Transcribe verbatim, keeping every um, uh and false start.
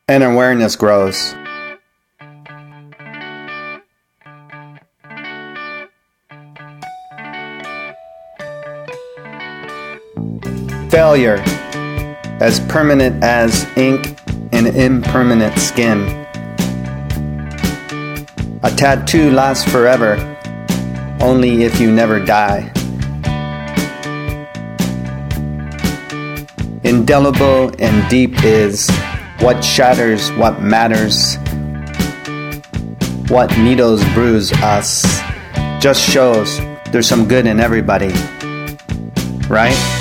and awareness grows. Failure, as permanent as ink and impermanent skin. A tattoo lasts forever, only if you never die. Indelible and deep is what shatters what matters. What needles bruise us just shows there's some good in everybody, right?